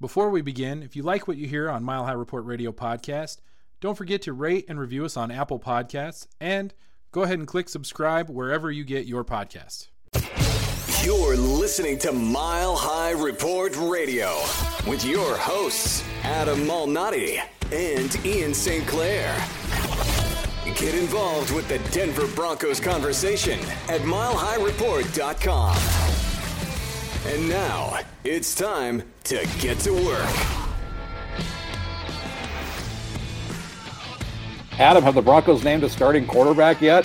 Before we begin, if you like what you hear on Mile High Report Radio podcast, don't forget to rate and review us on Apple Podcasts, and go ahead and click subscribe wherever you get your podcasts. You're listening to Mile High Report Radio with your hosts, Adam Malnati and Ian St. Clair. Get involved with the Denver Broncos conversation at milehighreport.com. And now, it's time to get to work. Adam, have the Broncos named a starting quarterback yet?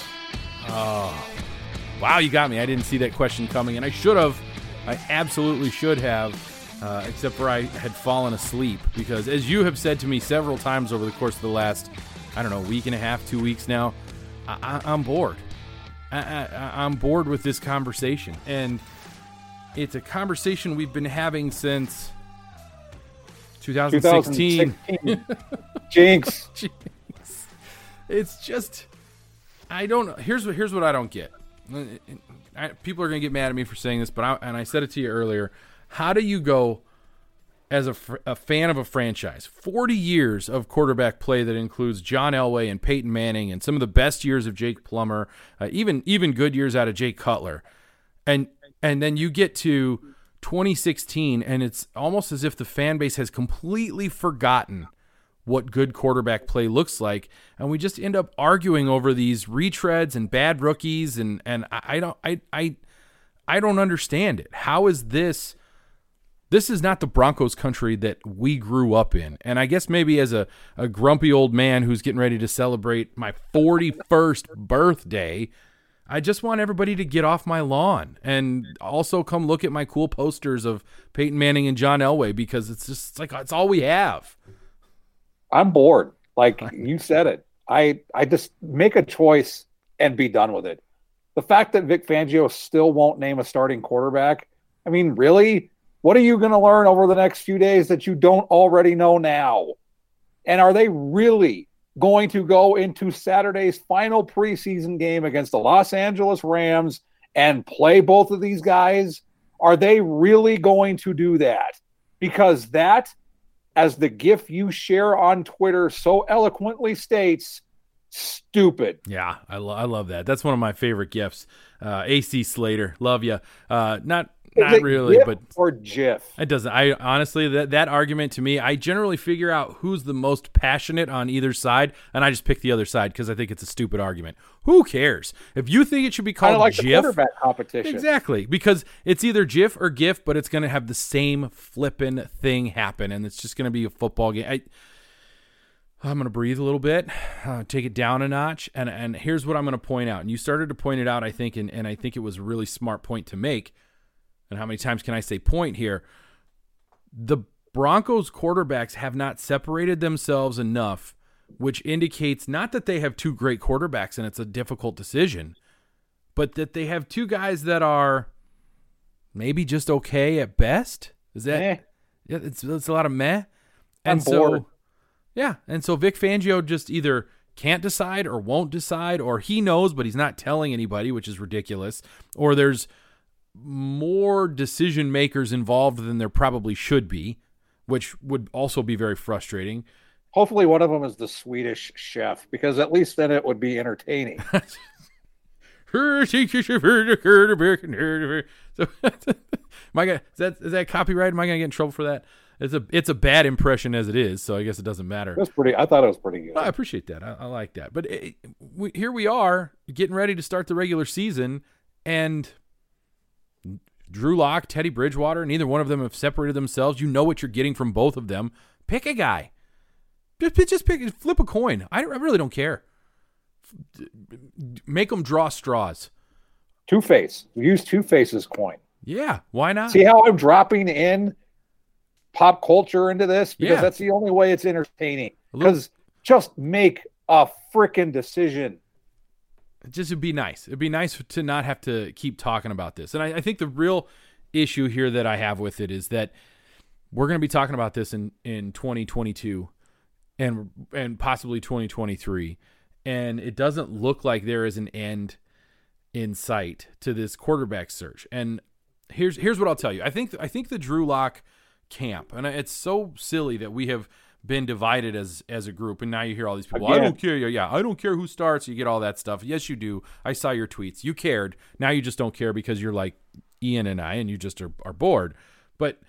Wow, you got me. I didn't see that question coming, and I should have. I absolutely should have, except for I had fallen asleep. Because as you have said to me several times over the course of the last, week and a half, 2 weeks now, I'm bored. I'm bored with this conversation. And it's a conversation we've been having since 2016. Jinx. It's just, here's what I don't get. People are going to get mad at me for saying this, but I said it to you earlier. How do you go as a fan of a franchise, 40 years of quarterback play that includes John Elway and Peyton Manning and some of the best years of Jake Plummer, even good years out of Jay Cutler, and then you get to 2016, and it's almost as if the fan base has completely forgotten what good quarterback play looks like, and we just end up arguing over these retreads and bad rookies, and I don't understand it. How is this? This is not the Broncos country that we grew up in, and I guess maybe as a grumpy old man who's getting ready to celebrate my 41st birthday, I just want everybody to get off my lawn and also come look at my cool posters of Peyton Manning and John Elway, because it's like it's all we have. I'm bored. Like you said it. I just make a choice and be done with it. The fact that Vic Fangio still won't name a starting quarterback, I mean, really? What are you going to learn over the next few days that you don't already know now? And are they really going to go into Saturday's final preseason game against the Los Angeles Rams and play both of these guys? Are they really going to do that? Because that, as the GIF you share on Twitter so eloquently states, stupid. Yeah, I love that. That's one of my favorite GIFs. AC Slater, love you. Not really, but or GIF. It doesn't. I honestly, that argument to me, I generally figure out who's the most passionate on either side, and I just pick the other side because I think it's a stupid argument. Who cares? If you think it should be called like GIF, the quarterback competition, exactly, because it's either GIF or GIF, but it's going to have the same flippin' thing happen, and it's just going to be a football game. I'm going to breathe a little bit, take it down a notch, and here's what I'm going to point out. And you started to point it out, I think, and I think it was a really smart point to make. And how many times can I say point here? The Broncos quarterbacks have not separated themselves enough, which indicates not that they have two great quarterbacks and it's a difficult decision, but that they have two guys that are maybe just okay at best. Is that? Meh. Yeah, it's a lot of meh. I'm bored. And so Vic Fangio just either can't decide or won't decide, or he knows but he's not telling anybody, which is ridiculous, or there's more decision makers involved than there probably should be, which would also be very frustrating. Hopefully one of them is the Swedish chef, because at least then it would be entertaining. Is that copyright? Am I going to get in trouble for that? It's a bad impression as it is, so I guess it doesn't matter. I thought it was pretty good. I appreciate that. I like that. But here we are getting ready to start the regular season, and Drew Lock, Teddy Bridgewater, neither one of them have separated themselves. You know what you're getting from both of them. Pick a guy. Just flip a coin. I really don't care. Make them draw straws. Two-Face. Use Two-Face's coin. Yeah, why not? See how I'm dropping in pop culture into this? Because that's the only way it's entertaining. Because just make a freaking decision. Just it'd be nice. It'd be nice to not have to keep talking about this. And I think the real issue here that I have with it is that we're going to be talking about this in 2022 and possibly 2023. And it doesn't look like there is an end in sight to this quarterback search. And here's what I'll tell you. I think the Drew Lock camp. And it's so silly that we have been divided as a group, and now you hear all these people, Again. I don't care. Yeah, I don't care who starts. You get all that stuff. Yes, you do. I saw your tweets. You cared. Now you just don't care because you're like Ian and I, and you just are bored. But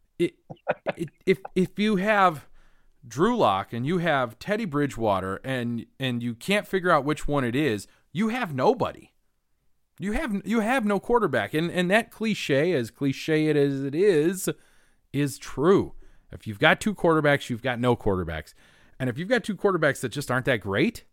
if you have Drew Lock and you have Teddy Bridgewater and you can't figure out which one it is, you have nobody. You have no quarterback. And that cliche as it is true. If you've got two quarterbacks, you've got no quarterbacks. And if you've got two quarterbacks that just aren't that great,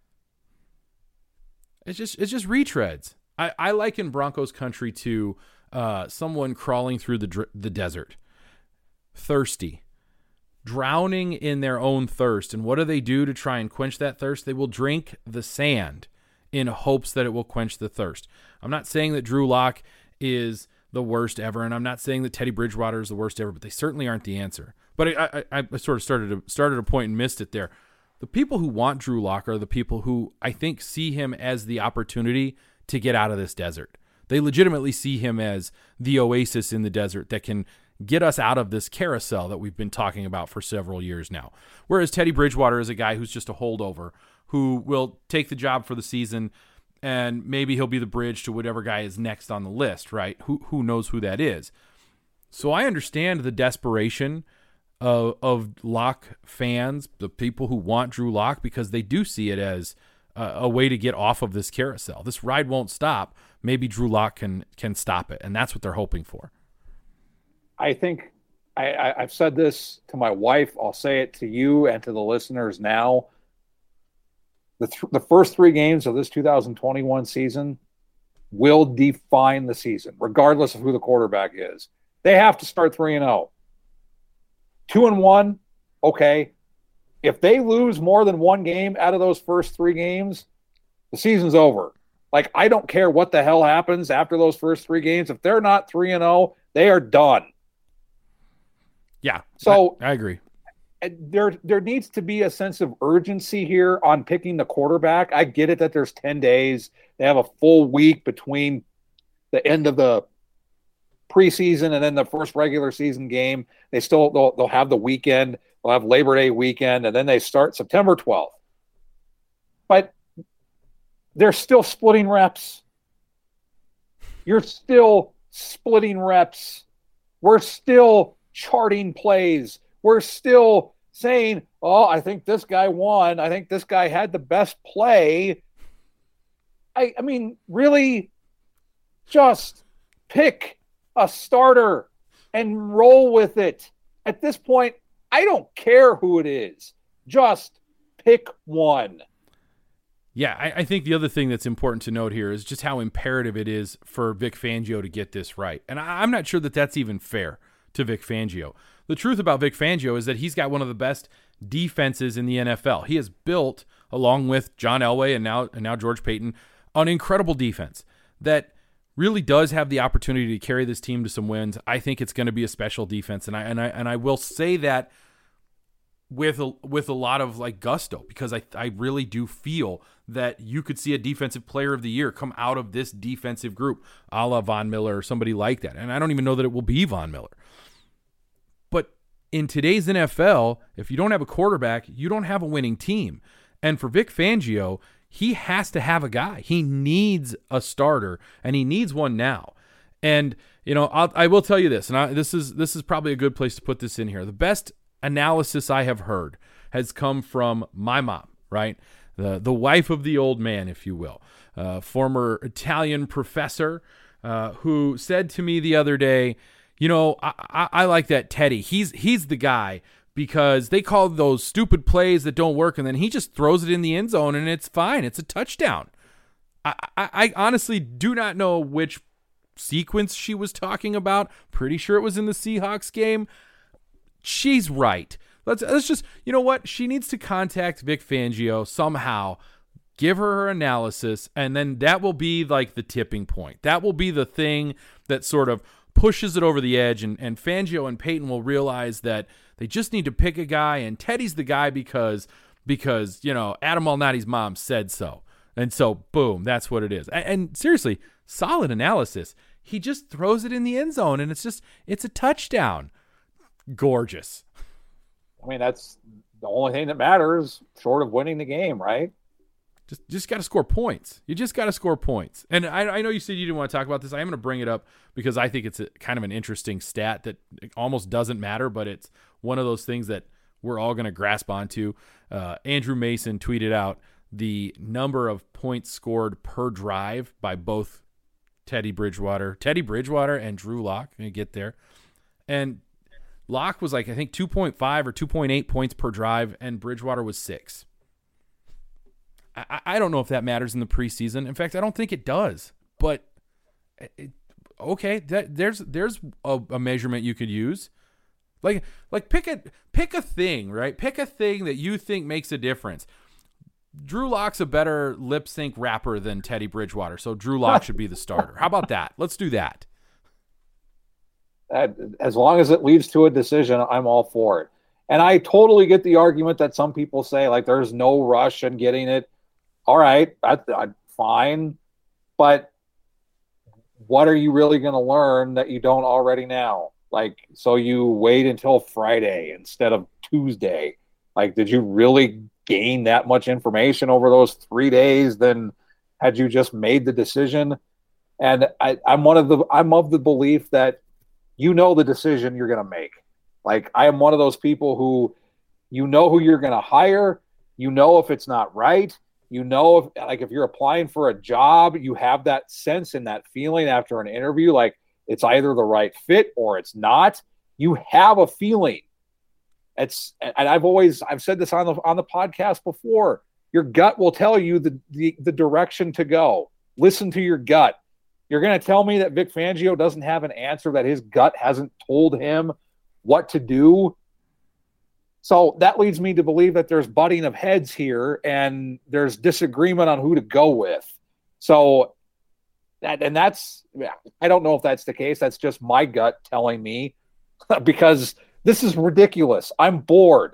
it's just retreads. I liken Broncos country to someone crawling through the desert, thirsty, drowning in their own thirst. And what do they do to try and quench that thirst? They will drink the sand in hopes that it will quench the thirst. I'm not saying that Drew Lock is the worst ever, and I'm not saying that Teddy Bridgewater is the worst ever, but they certainly aren't the answer. But I sort of started a point and missed it there. The people who want Drew Lock are the people who I think see him as the opportunity to get out of this desert. They legitimately see him as the oasis in the desert that can get us out of this carousel that we've been talking about for several years now. Whereas Teddy Bridgewater is a guy who's just a holdover who will take the job for the season, and maybe he'll be the bridge to whatever guy is next on the list, right? Who knows who that is? So I understand the desperation of Lock fans, the people who want Drew Lock, because they do see it as a way to get off of this carousel. This ride won't stop. Maybe Drew Lock can stop it, and that's what they're hoping for. I think I've said this to my wife. I'll say it to you and to the listeners now. The first three games of this 2021 season will define the season, regardless of who the quarterback is. They have to start 3-0. 2-1, okay. If they lose more than one game out of those first three games, the season's over. Like, I don't care what the hell happens after those first three games. If they're not 3-0, they are done. Yeah, so I agree. There needs to be a sense of urgency here on picking the quarterback. I get it that there's 10 days. They have a full week between the end of the preseason and then the first regular season game. They'll have the weekend. They'll have Labor Day weekend, and then they start September 12th. But they're still splitting reps. You're still splitting reps. We're still charting plays. We're still saying, oh, I think this guy won. I think this guy had the best play. I mean, really, just pick a starter and roll with it. At this point, I don't care who it is. Just pick one. Yeah, I think the other thing that's important to note here is just how imperative it is for Vic Fangio to get this right. And I'm not sure that that's even fair to Vic Fangio. The truth about Vic Fangio is that he's got one of the best defenses in the NFL. He has built, along with John Elway and now George Paton, an incredible defense that really does have the opportunity to carry this team to some wins. I think it's going to be a special defense, and I will say that with a lot of like gusto, because I really do feel that you could see a defensive player of the year come out of this defensive group, a la Von Miller or somebody like that. And I don't even know that it will be Von Miller. But in today's NFL, if you don't have a quarterback, you don't have a winning team. And for Vic Fangio, he has to have a guy. He needs a starter, and he needs one now. And I will tell you this, and this is probably a good place to put this in here. The best analysis I have heard has come from my mom, right? The wife of the old man, if you will, former Italian professor who said to me the other day, I like that Teddy. He's the guy because they call those stupid plays that don't work, and then he just throws it in the end zone, and it's fine. It's a touchdown. I honestly do not know which sequence she was talking about. Pretty sure it was in the Seahawks game. She's right. Let's just, you know what? She needs to contact Vic Fangio somehow, give her analysis, and then that will be like the tipping point. That will be the thing that sort of pushes it over the edge, and Fangio and Peyton will realize that they just need to pick a guy, and Teddy's the guy because Adam Malnati's mom said so. And so, boom, that's what it is. And seriously, solid analysis. He just throws it in the end zone, and it's a touchdown. gorgeous. I mean, that's the only thing that matters short of winning the game, right? Just got to score points. You just got to score points. And I know you said you didn't want to talk about this. I am going to bring it up because I think it's kind of an interesting stat that almost doesn't matter, but it's one of those things that we're all going to grasp onto. Andrew Mason tweeted out the number of points scored per drive by both Teddy Bridgewater and Drew Lock. Let me get there. And Lock was like, I think 2.5 or 2.8 points per drive, and Bridgewater was 6. I don't know if that matters in the preseason. In fact, I don't think it does. But okay, there's a measurement you could use. Like pick a thing, right? Pick a thing that you think makes a difference. Drew Lock's a better lip sync rapper than Teddy Bridgewater, so Drew Lock should be the starter. How about that? Let's do that. As long as it leads to a decision, I'm all for it. And I totally get the argument that some people say, like, there's no rush in getting it. All right, that's fine. But what are you really going to learn that you don't already now? Like, so you wait until Friday instead of Tuesday. Like, did you really gain that much information over those 3 days than had you just made the decision? And I'm of the belief that you know the decision you're going to make. Like, I am one of those people who, you know who you're going to hire. You know if it's not right. You know if you're applying for a job, you have that sense and that feeling after an interview, like it's either the right fit or it's not. You have a feeling. And I've said this on the podcast before. Your gut will tell you the direction to go. Listen to your gut. You're going to tell me that Vic Fangio doesn't have an answer, that his gut hasn't told him what to do. So that leads me to believe that there's butting of heads here and there's disagreement on who to go with. So that's, I don't know if that's the case. That's just my gut telling me because this is ridiculous. I'm bored.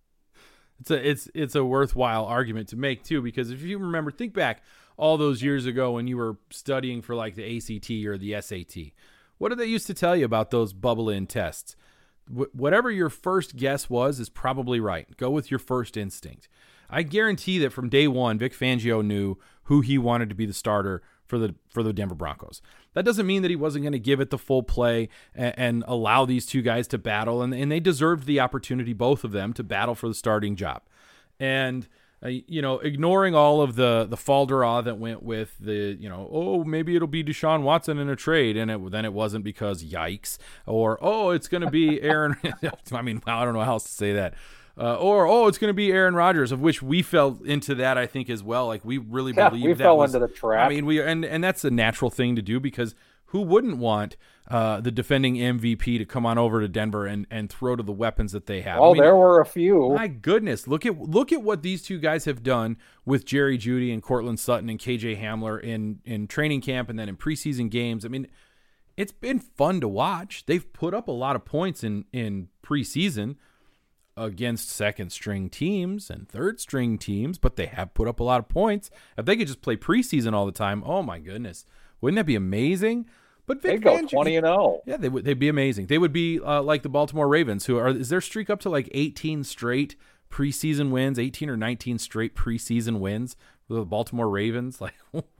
It's a worthwhile argument to make too, because if you remember, think back all those years ago when you were studying for like the ACT or the SAT. What did they used to tell you about those bubble-in tests? Whatever your first guess was is probably right. Go with your first instinct. I guarantee that from day one, Vic Fangio knew who he wanted to be the starter for the Denver Broncos. That doesn't mean that he wasn't going to give it the full play and allow these two guys to battle, and they deserved the opportunity, both of them, to battle for the starting job. And ignoring all of the falderah that went with the, maybe it'll be Deshaun Watson in a trade, and then it wasn't because yikes, or, it's going to be Aaron. I mean, I don't know how else to say that. It's going to be Aaron Rodgers, of which we fell into that, I think, as well. Like, we really believe we that fell into the trap. I mean, and that's a natural thing to do, because who wouldn't want the defending MVP to come on over to Denver and throw to the weapons that they have? Well, there were a few. My goodness, look at what these two guys have done with Jerry Jeudy and Cortland Sutton and KJ Hamler in training camp and then in preseason games. I mean, it's been fun to watch. They've put up a lot of points in preseason against second-string teams and third-string teams, but they have put up a lot of points. If they could just play preseason all the time, oh my goodness, wouldn't that be amazing? But Vic they'd go Fangio, 20-0. Yeah, they'd be amazing. They would be like the Baltimore Ravens, is their streak up to like 18 straight preseason wins, 18 or 19 straight preseason wins for the Baltimore Ravens? Like,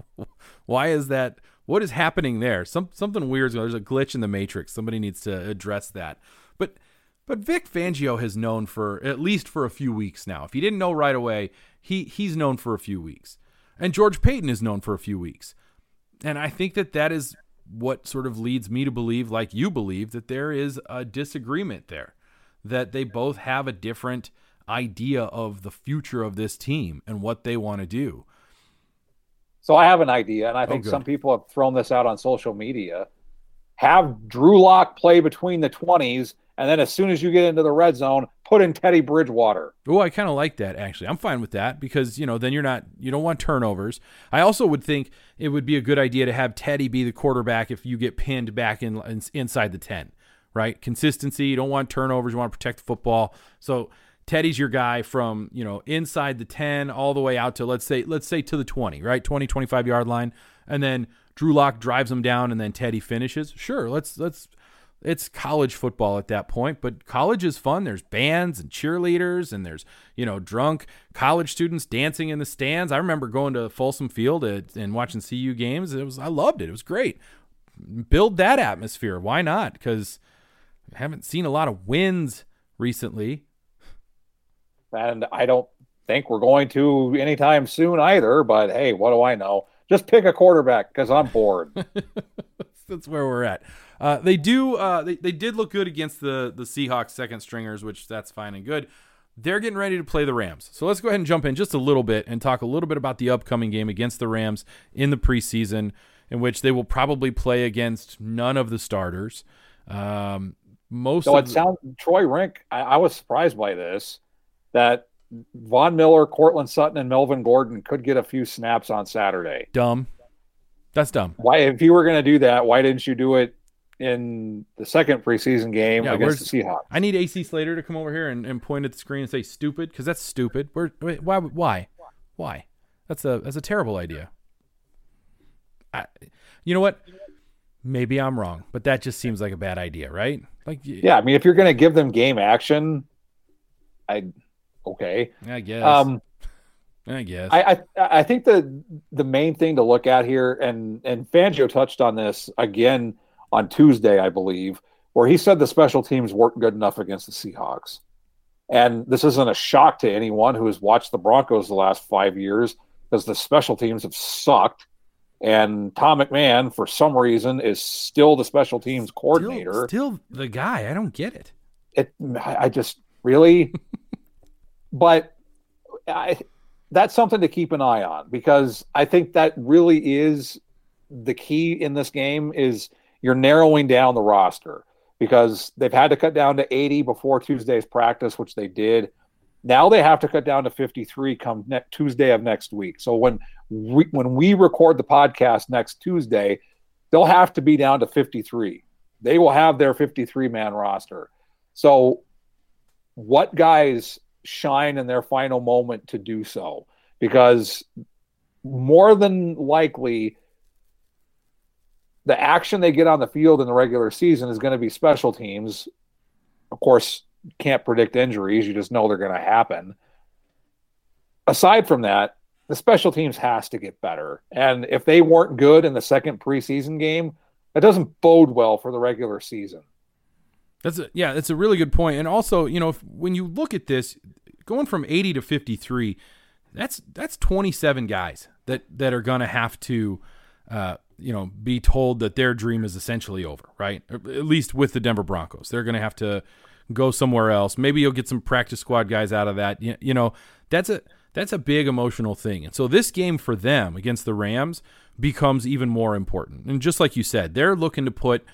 why is that? What is happening there? Something weird. There's a glitch in the matrix. Somebody needs to address that. But Vic Fangio has known for at least for a few weeks now. If you didn't know right away, he's known for a few weeks. And George Paton is known for a few weeks. And I think that is what sort of leads me to believe, like you believe, that there is a disagreement there, that they both have a different idea of the future of this team and what they want to do. So I have an idea, and I think some people have thrown this out on social media. Have Drew Lock play between the 20s, and then as soon as you get into the red zone, put in Teddy Bridgewater. Oh, I kind of like that, actually. I'm fine with that because, then you don't want turnovers. I also would think it would be a good idea to have Teddy be the quarterback if you get pinned back inside the 10, right? Consistency. You don't want turnovers. You want to protect the football. So Teddy's your guy from, inside the 10 all the way out to, let's say to the 20, right? 20, 25 yard line. And then Drew Lock drives him down and then Teddy finishes. Sure. Let's It's college football at that point, but college is fun. There's bands and cheerleaders, and there's, drunk college students dancing in the stands. I remember going to Folsom Field and watching CU games. I loved it. It was great. Build that atmosphere. Why not? Because I haven't seen a lot of wins recently. And I don't think we're going to anytime soon either, but hey, what do I know? Just pick a quarterback because I'm bored. That's where we're at. They did look good against the Seahawks second stringers, which that's fine and good. They're getting ready to play the Rams. So let's go ahead and jump in just a little bit and talk a little bit about the upcoming game against the Rams in the preseason, in which they will probably play against none of the starters. Troy Rink, I was surprised by this, that Von Miller, Cortland Sutton, and Melvin Gordon could get a few snaps on Saturday. Dumb. That's dumb. Why, if you were going to do that, why didn't you do it in the second preseason game against the Seahawks? I need AC Slater to come over here and point at the screen and say stupid, because that's stupid. Why? That's a terrible idea. You know what? Maybe I'm wrong, but that just seems like a bad idea, right? Yeah, I mean, if you're going to give them game action, okay. I guess. I think the main thing to look at here, and Fangio touched on this again on Tuesday, I believe, where he said the special teams weren't good enough against the Seahawks. And this isn't a shock to anyone who has watched the Broncos the last 5 years, because the special teams have sucked. And Tom McMahon, for some reason, is still the special teams coordinator. Still the guy. I don't get it. I just really, but that's something to keep an eye on, because I think that really is the key in this game. Is you're narrowing down the roster, because they've had to cut down to 80 before Tuesday's practice, which they did. Now they have to cut down to 53 come Tuesday of next week. So when we record the podcast next Tuesday, they'll have to be down to 53. They will have their 53-man roster. So what guys shine in their final moment to do so? Because more than likely, the action they get on the field in the regular season is going to be special teams. Of course, can't predict injuries. You just know they're going to happen. Aside from that, the special teams has to get better. And if they weren't good in the second preseason game, that doesn't bode well for the regular season. That's a really good point. And also, when you look at this, going from 80 to 53, that's 27 guys that are going to have to be told that their dream is essentially over, right? Or at least with the Denver Broncos. They're going to have to go somewhere else. Maybe you'll get some practice squad guys out of that. That's a big emotional thing. And so this game for them against the Rams becomes even more important. And just like you said, they're looking to put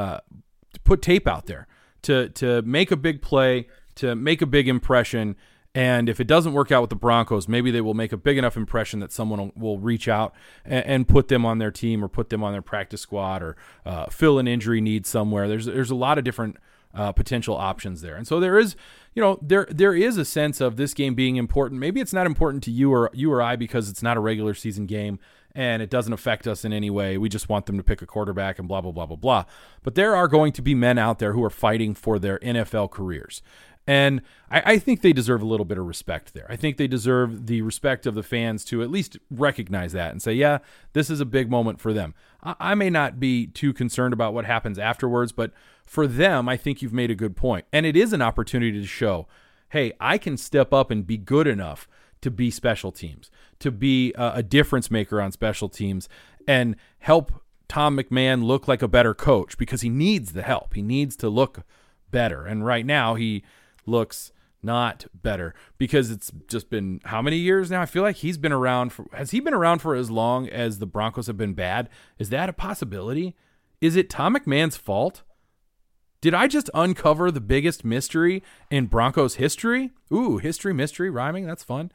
tape out there to make a big play, to make a big impression. And if it doesn't work out with the Broncos, maybe they will make a big enough impression that someone will reach out and put them on their team, or put them on their practice squad, or fill an injury need somewhere. There's a lot of different potential options there. And so there is, there is a sense of this game being important. Maybe it's not important to you or I because it's not a regular season game and it doesn't affect us in any way. We just want them to pick a quarterback and blah, blah, blah, blah, blah. But there are going to be men out there who are fighting for their NFL careers. And I think they deserve a little bit of respect there. I think they deserve the respect of the fans to at least recognize that and say, yeah, this is a big moment for them. I may not be too concerned about what happens afterwards, but for them, I think you've made a good point. And it is an opportunity to show, hey, I can step up and be good enough to be special teams, to be a difference maker on special teams, and help Tom McMahon look like a better coach, because he needs the help. He needs to look better. And right now he looks not better, because it's just been how many years now? I feel like has he been around for as long as the Broncos have been bad? Is that a possibility? Is it Tom McMahon's fault? Did I just uncover the biggest mystery in Broncos history? Ooh, history, mystery, rhyming. That's fun.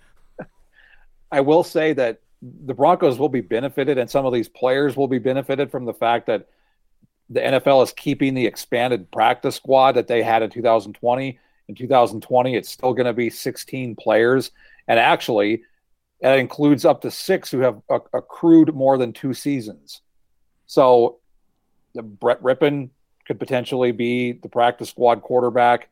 I will say that the Broncos will be benefited, and some of these players will be benefited from the fact that the NFL is keeping the expanded practice squad that they had in 2020. In 2020, it's still going to be 16 players. And actually, that includes up to 6 who have accrued more than 2 seasons. So Brett Rippon could potentially be the practice squad quarterback.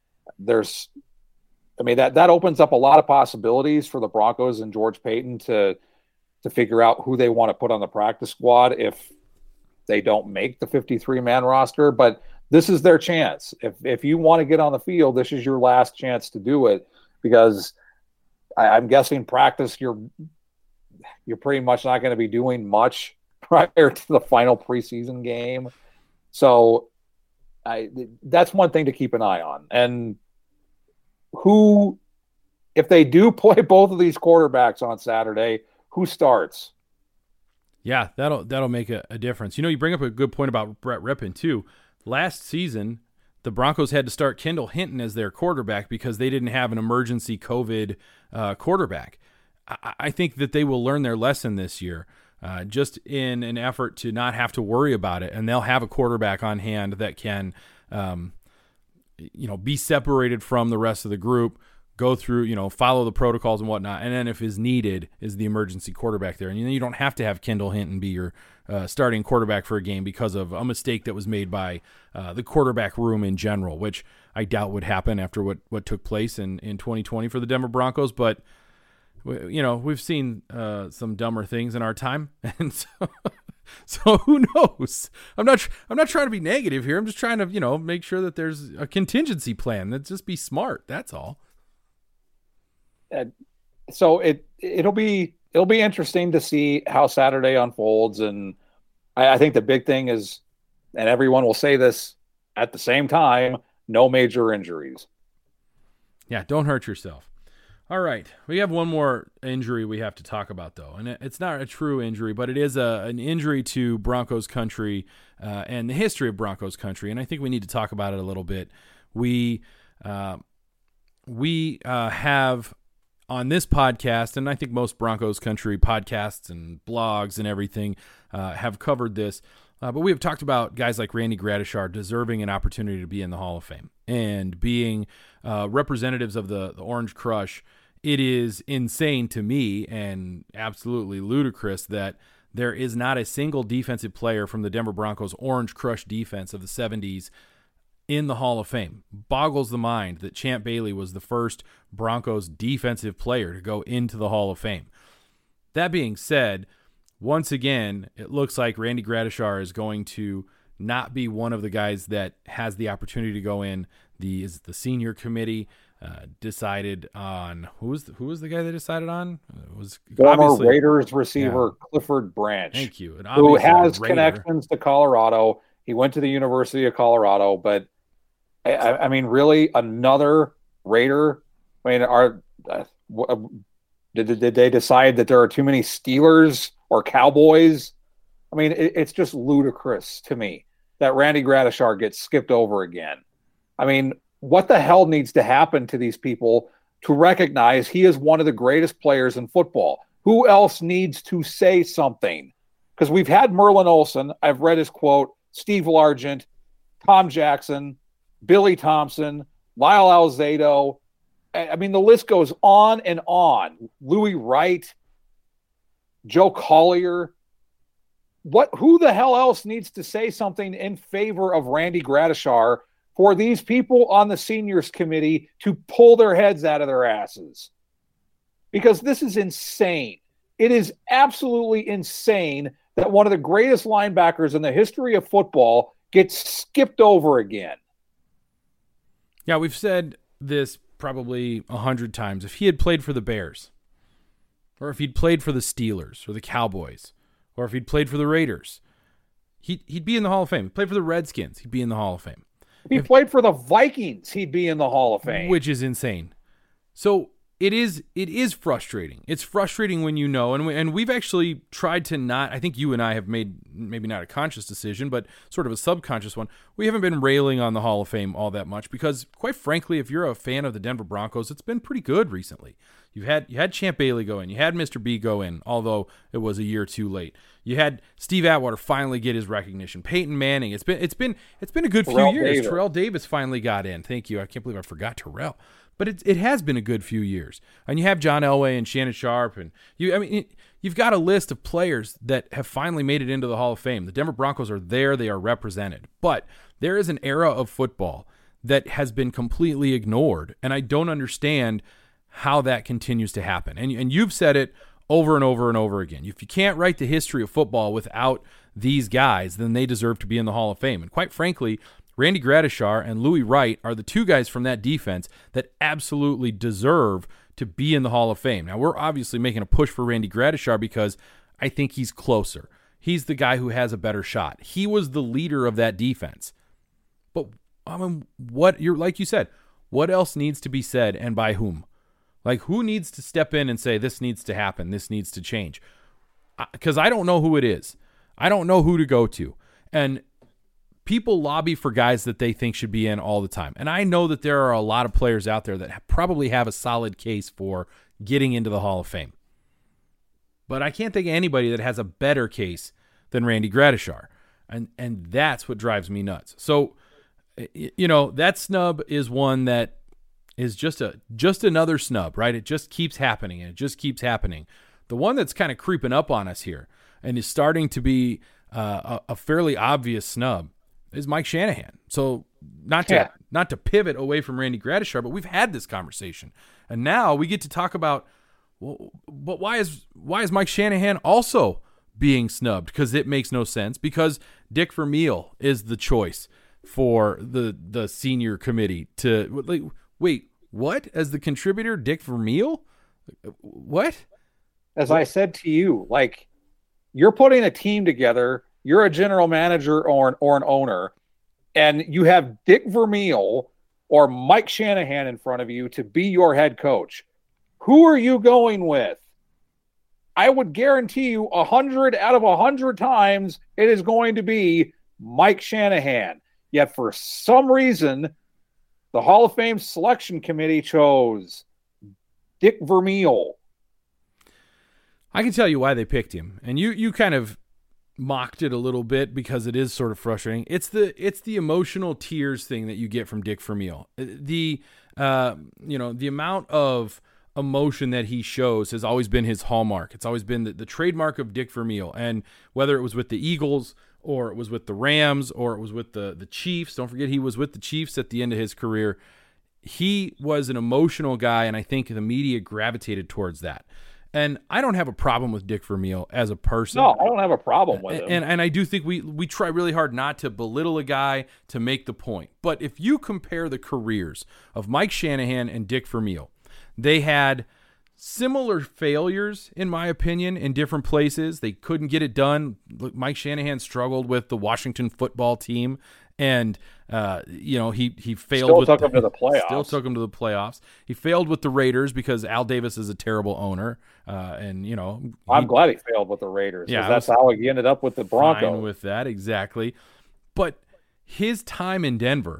That opens up a lot of possibilities for the Broncos and George Paton to figure out who they want to put on the practice squad if they don't make the 53-man roster. But this is their chance. If you want to get on the field, this is your last chance to do it, because I'm guessing practice you're pretty much not going to be doing much prior to the final preseason game. So that's one thing to keep an eye on. And if they do play both of these quarterbacks on Saturday, who starts? Yeah, that'll make a difference. You bring up a good point about Brett Rippon too. Last season, the Broncos had to start Kendall Hinton as their quarterback because they didn't have an emergency COVID quarterback. I think that they will learn their lesson this year, just in an effort to not have to worry about it, and they'll have a quarterback on hand that can, be separated from the rest of the group, go through, follow the protocols and whatnot, and then if is needed, is the emergency quarterback there. And you don't have to have Kendall Hinton be your starting quarterback for a game because of a mistake that was made by the quarterback room in general, which I doubt would happen after what took place in 2020 for the Denver Broncos. But we've seen some dumber things in our time, and so who knows? I'm not trying to be negative here. I'm just trying to make sure that there's a contingency plan. That just be smart. That's all. So it'll be interesting to see how Saturday unfolds, and I think the big thing is, and everyone will say this at the same time, no major injuries. Yeah, don't hurt yourself. All right, we have one more injury we have to talk about, though, and it's not a true injury, but it is an injury to Broncos country and the history of Broncos country, and I think we need to talk about it a little bit. We have on this podcast, and I think most Broncos country podcasts and blogs and everything have covered this, but we have talked about guys like Randy Gradishar deserving an opportunity to be in the Hall of Fame and being representatives of the Orange Crush. It is insane to me and absolutely ludicrous that there is not a single defensive player from the Denver Broncos Orange Crush defense of the 70s in the Hall of Fame. Boggles the mind that Champ Bailey was the first Broncos defensive player to go into the Hall of Fame. That being said, once again, it looks like Randy Gradishar is going to not be one of the guys that has the opportunity to go in. The senior committee decided on who was the guy they decided on? It was former Raiders receiver Clifford Branch. Thank you. Who has connections to Colorado. He went to the University of Colorado, but I mean, really, another Raider? I mean, did they decide that there are too many Steelers or Cowboys? I mean, it's just ludicrous to me that Randy Gradishar gets skipped over again. I mean, what the hell needs to happen to these people to recognize he is one of the greatest players in football? Who else needs to say something? Because we've had Merlin Olsen. I've read his quote. Steve Largent, Tom Jackson, Billy Thompson, Lyle Alzado. I mean, the list goes on and on. Louis Wright, Joe Collier. Who the hell else needs to say something in favor of Randy Gradishar for these people on the seniors committee to pull their heads out of their asses? Because this is insane. It is absolutely insane that one of the greatest linebackers in the history of football gets skipped over again. Yeah, we've said this probably 100 times. If he had played for the Bears, or if he'd played for the Steelers or the Cowboys, or if he'd played for the Raiders, he'd be in the Hall of Fame. He played for the Redskins, he'd be in the Hall of Fame. If he played for the Vikings, he'd be in the Hall of Fame. Which is insane. So it is frustrating. It's frustrating when you know, and we've actually tried to not, I think you and I have made maybe not a conscious decision, but sort of a subconscious one. We haven't been railing on the Hall of Fame all that much because, quite frankly, if you're a fan of the Denver Broncos, it's been pretty good recently. You had Champ Bailey go in. You had Mr. B go in, although it was a year too late. You had Steve Atwater finally get his recognition. Peyton Manning. It's been a good few years. Davis. Terrell Davis finally got in. Thank you. I can't believe I forgot Terrell. But it has been a good few years. And you have John Elway and Shannon Sharp, and you've got a list of players that have finally made it into the Hall of Fame. The Denver Broncos are there. They are represented. But there is an era of football that has been completely ignored, and I don't understand how that continues to happen. And you've said it over and over and over again. If you can't write the history of football without these guys, then they deserve to be in the Hall of Fame. And quite frankly, Randy Gradishar and Louis Wright are the two guys from that defense that absolutely deserve to be in the Hall of Fame. Now, we're obviously making a push for Randy Gradishar because I think he's closer. He's the guy who has a better shot. He was the leader of that defense. But like you said, what else needs to be said, and by whom? Like, who needs to step in and say, this needs to happen, this needs to change? Because I don't know who it is. I don't know who to go to. And people lobby for guys that they think should be in all the time. And I know that there are a lot of players out there that probably have a solid case for getting into the Hall of Fame. But I can't think of anybody that has a better case than Randy Gradishar. And that's what drives me nuts. So, that snub is one that is just another snub, right? It just keeps happening, and it just keeps happening. The one that's kind of creeping up on us here and is starting to be a fairly obvious snub is Mike Shanahan. So not to pivot away from Randy Gradishar, but we've had this conversation, and now we get to talk about, well, but why is Mike Shanahan also being snubbed? Because it makes no sense. Because Dick Vermeil is the choice for the senior committee to wait, what? As the contributor, Dick Vermeil? What? As I said to you, like, you're putting a team together, you're a general manager or an owner, and you have Dick Vermeil or Mike Shanahan in front of you to be your head coach. Who are you going with? I would guarantee you 100 out of 100 times it is going to be Mike Shanahan. Yet for some reason, the Hall of Fame selection committee chose Dick Vermeil. I can tell you why they picked him, and you kind of mocked it a little bit because it is sort of frustrating. It's the emotional tears thing that you get from Dick Vermeil. The amount of emotion that he shows has always been his hallmark. It's always been the trademark of Dick Vermeil, and whether it was with the Eagles or it was with the Rams, or it was with the Chiefs. Don't forget, he was with the Chiefs at the end of his career. He was an emotional guy, and I think the media gravitated towards that. And I don't have a problem with Dick Vermeil as a person. No, I don't have a problem with him. And I do think we try really hard not to belittle a guy to make the point. But if you compare the careers of Mike Shanahan and Dick Vermeil, they had similar failures, in my opinion, in different places. They couldn't get it done. Mike Shanahan struggled with the Washington football team, and he failed. Still took him to the playoffs. He failed with the Raiders because Al Davis is a terrible owner, I'm glad he failed with the Raiders. Yeah, that's how he ended up with the Broncos. Fine with that, exactly. But his time in Denver,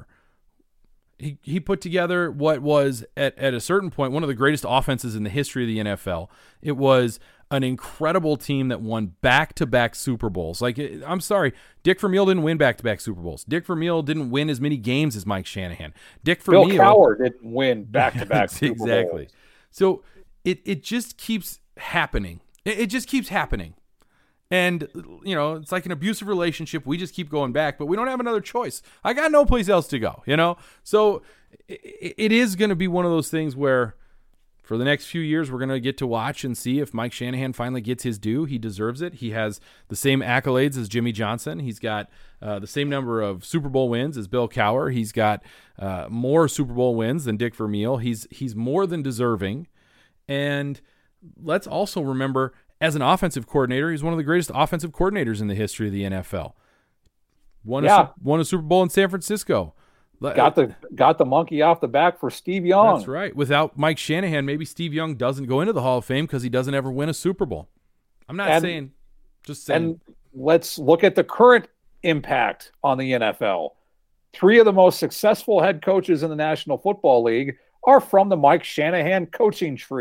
He put together what was, at a certain point, one of the greatest offenses in the history of the NFL. It was an incredible team that won back-to-back Super Bowls. I'm sorry, Dick Vermeil didn't win back-to-back Super Bowls. Dick Vermeil didn't win as many games as Mike Shanahan. Bill Cowher didn't win back-to-back Super Bowls. Exactly. So it just keeps happening. It just keeps happening. And, it's like an abusive relationship. We just keep going back, but we don't have another choice. I got no place else to go, So it is going to be one of those things where for the next few years, we're going to get to watch and see if Mike Shanahan finally gets his due. He deserves it. He has the same accolades as Jimmy Johnson. He's got the same number of Super Bowl wins as Bill Cowher. He's got more Super Bowl wins than Dick Vermeil. He's more than deserving. And let's also remember, as an offensive coordinator, he's one of the greatest offensive coordinators in the history of the NFL. Won a Super Bowl in San Francisco. Got the monkey off the back for Steve Young. That's right. Without Mike Shanahan, maybe Steve Young doesn't go into the Hall of Fame because he doesn't ever win a Super Bowl. I'm not saying, just saying. And let's look at the current impact on the NFL. 3 of the most successful head coaches in the National Football League are from the Mike Shanahan coaching tree.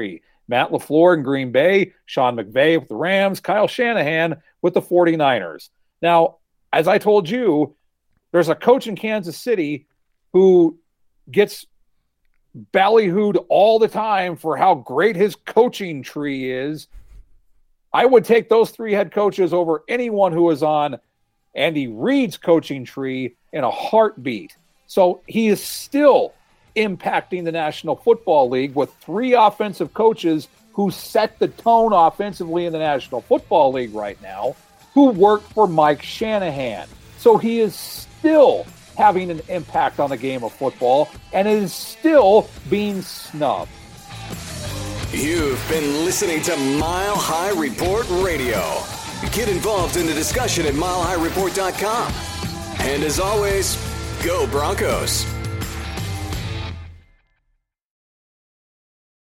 Matt LaFleur in Green Bay, Sean McVay with the Rams, Kyle Shanahan with the 49ers. Now, as I told you, there's a coach in Kansas City who gets ballyhooed all the time for how great his coaching tree is. I would take those 3 head coaches over anyone who is on Andy Reid's coaching tree in a heartbeat. So he is still impacting the National Football League with 3 offensive coaches who set the tone offensively in the National Football League right now, who worked for Mike Shanahan. So he is still having an impact on the game of football and is still being snubbed. You've been listening to Mile High Report Radio. Get involved in the discussion at milehighreport.com. And as always, go Broncos.